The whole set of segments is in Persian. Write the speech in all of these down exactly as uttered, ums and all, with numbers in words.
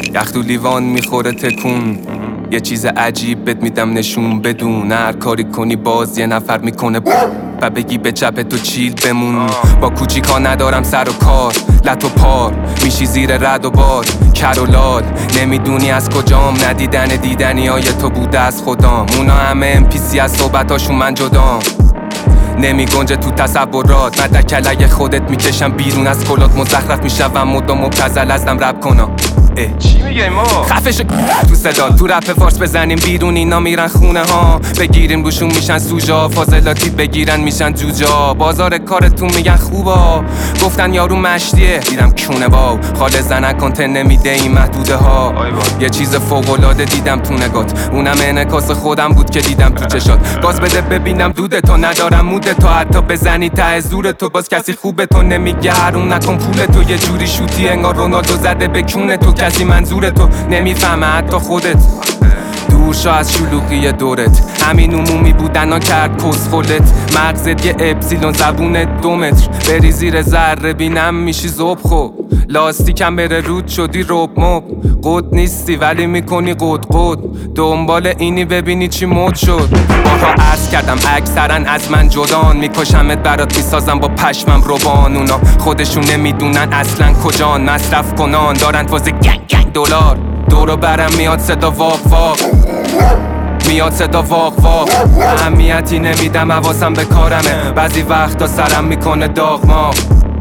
یخ تو لیوان میخوره تکون، یه چیز عجیب بهت میدم نشون بدون. هر کاری کنی باز یه نفر میکنه و بگی به چپ تو چیل بمون. با کوچیکا ندارم سر و کار، لط و پار میشی زیر رد و باد. کر و لال نمیدونی از کجام، ندیدن دیدنی های تو بوده از خودم. اونا همه ام پی سی از صحبتاشون من جدام، نمی گنجه تو تصورات. مدر کلای خودت میکشم بیرون از کلات، مزخرف میشم مدام مبتذل ازم رپ کنم. چی میگه ما؟ خفش تو صدا تو رپ فارس بزنیم بیرون، اینا میرن خونه ها بگیریم روشون میشن سوژا. فاضلاتی بگیرن میشن جوجا، بازار کارتون میگن خوبا. گفتن یارو مشتیه دیدم کونه باو، خاله زنک کنته نمیده این محدوده ها. یه چیز فوق‌العاده دیدم تو نگات، اونم انعکاس خودم بود که دیدم تو چشات. گاز بده ببینم دوده تو، ندارم موده تو، حتی بزنی ته زور تو باز کسی خوبه تو نمیگه حروم نکن پول تو. یه جوری شوتی انگار رونالدو زده به کونه تو، کسی منظور تو نمیفهمه حتی خودت. دور شو از شلوغی دورت، همین عمومی بودنا کرد کسخلت. مغزت یه اپسیلون زبونت دو متر، بری زیر ذره بینم میشی زبخو. لاستیکم بره رود شدی رب مب، قد نیستی ولی میکنی قد قد. دنبال اینی ببینی چی مد شد. بارها عرض کردم اکثرا از من جدان، میکشمت برات میسازم با پشمم روبان. اونا خودشون نمیدونن اصلا کجان، مصرف کنان دارن واسه گنگ گنگ دلار. دورو برم میاد صدا واق واق، میاد صدا واق واق. اهمیتی نمیدم حواسم به کارمه، بعضی وقتا سرم میکنه داغ ماغ.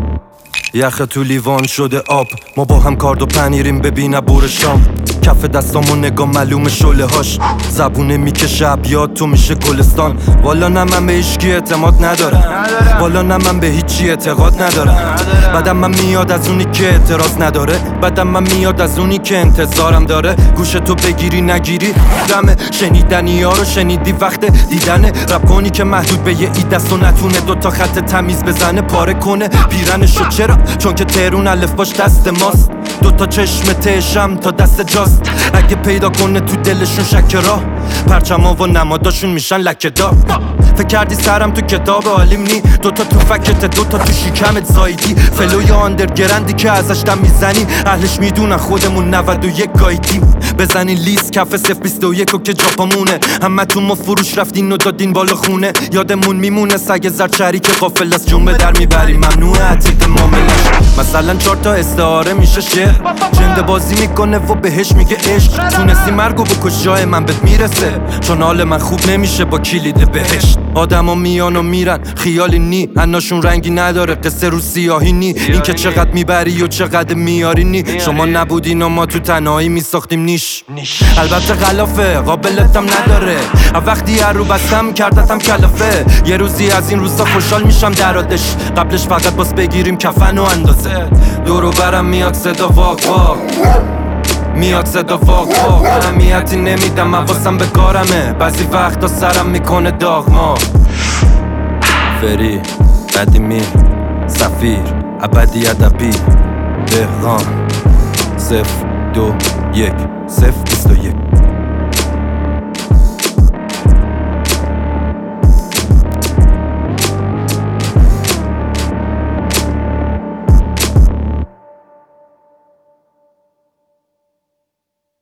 یخ تو لیوان شده آب، ما با هم کارد و پنیریم ببینه بور شام. کف دستامو نگاه معلوم شله هاش، زبونه میکشه یاد تو میشه گلستان. والا نه من به هیچکی اعتماد ندارم، والا نه من به هیچی اعتقاد ندارم. بعدم من میاد از اونی که اعتراض نداره، بعدم من میاد از اونی که انتظارم داره. گوش تو بگیری نگیری دمه، شنیدنی ها رو شنیدی وقت دیدنه. رپ کنی که محدود به یه ای دست و نتونه دوتا خط تمیز بزنه پاره کنه پیرنشو. چرا؟ چون که تهرون الف باش دست ماست، دوتا چشم تشم تا دست جاست. اگه پیدا کنه تو دلشون شک راه، پرچما و نماداشون میشن لکه دار. فکر کردی سرم تو کتاب عالیم نی، دوتا تو فکت دوتا تو شیکمت زایدی. فلوی آندرگرندی که ازش دم میزنی، اهلش میدونن خودمون نود و یک گایدیم. بزنی لیست کف صف بیست و یک و که جاپامونه، همه تو ما فروش رفتین و دادین بالا خونه. یادمون میمونه سگ زرچری که غافل از جنبه در میبریم، ممنوعه عتیق معاملش. مثلا چهار تا استعاره میشه شعر، جنده بازی میکنه و بهش میگه عشق. تونستی مرگو بکش جای من بهت میرسه، چون حال من خوب نمیشه با کلید بهشت. آدما میان و میرن خیالی نی، اناشون رنگی نداره قصه رو سیاهی نی. این که چقدر میبری و چقدر میاری نی، شما نبودین و ما تو تنهایی میساختیم نیش. البته غلافه قابلتم نداره، وقتی هر رو بستم کردتم کلافه. یه روزی از این روزا خوشحال میشم درادش، قبلش فقط باز بگیریم کفن و اندازه. دورو برم میاد صدا واق واق، میاد صدا واق واق. اهمیتی نمیدم حواسم به کارمه، بعضی وقتا سرم میکنه داغ ما. فری قدیمی سفیر ابدی ادبی دهقان صفر دو یک صفر بیست و یک.